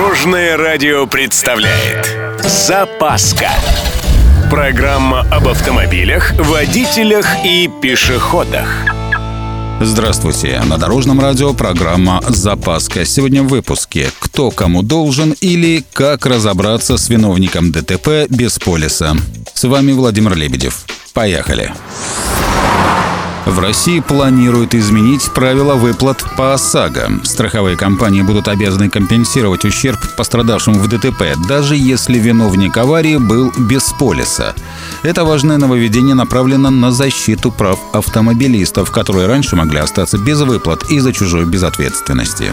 Дорожное радио представляет «Запаска». Программа об автомобилях, водителях и пешеходах. Здравствуйте! На Дорожном радио программа «Запаска». Сегодня в выпуске «Кто кому должен» или «Как разобраться с виновником ДТП без полиса». С вами Владимир Лебедев. Поехали! В России планируют изменить правила выплат по ОСАГО. Страховые компании будут обязаны компенсировать ущерб пострадавшим в ДТП, даже если виновник аварии был без полиса. Это важное нововведение направлено на защиту прав автомобилистов, которые раньше могли остаться без выплат из-за чужой безответственности.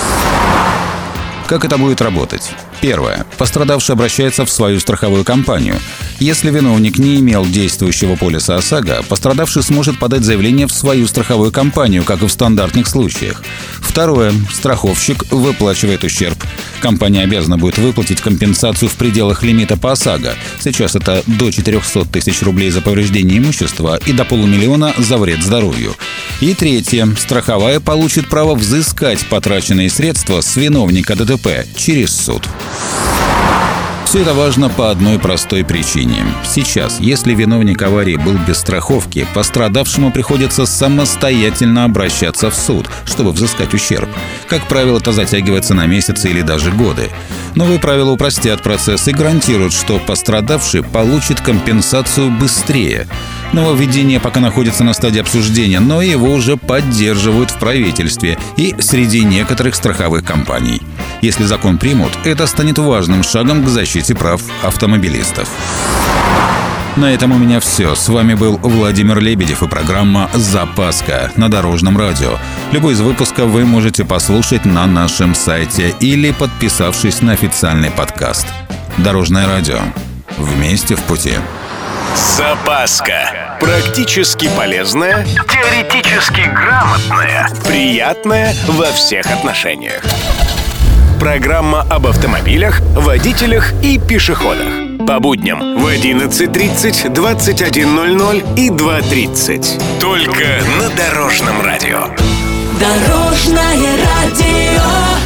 Как это будет работать? Первое. Пострадавший обращается в свою страховую компанию. Если виновник не имел действующего полиса ОСАГО, пострадавший сможет подать заявление в свою страховую компанию, как и в стандартных случаях. Второе. Страховщик выплачивает ущерб. Компания обязана будет выплатить компенсацию в пределах лимита по ОСАГО. Сейчас это до 400 тысяч рублей за повреждение имущества и до 500 000 за вред здоровью. И третье. Страховая получит право взыскать потраченные средства с виновника ДТП через суд. Все это важно по одной простой причине. Сейчас, если виновник аварии был без страховки, пострадавшему приходится самостоятельно обращаться в суд, чтобы взыскать ущерб. Как правило, это затягивается на месяцы или даже годы. Новые правила упростят процесс и гарантируют, что пострадавший получит компенсацию быстрее. Нововведение пока находится на стадии обсуждения, но его уже поддерживают в правительстве и среди некоторых страховых компаний. Если закон примут, это станет важным шагом к защите прав автомобилистов. На этом у меня все. С вами был Владимир Лебедев и программа «Запаска» на Дорожном радио. Любой из выпусков вы можете послушать на нашем сайте или подписавшись на официальный подкаст. Дорожное радио. Вместе в пути. Запаска. Практически полезная, теоретически грамотная, приятная во всех отношениях. Программа об автомобилях, водителях и пешеходах. По будням в 11:30, 21:00 и 2:30. Только на Дорожном радио. Дорожное радио.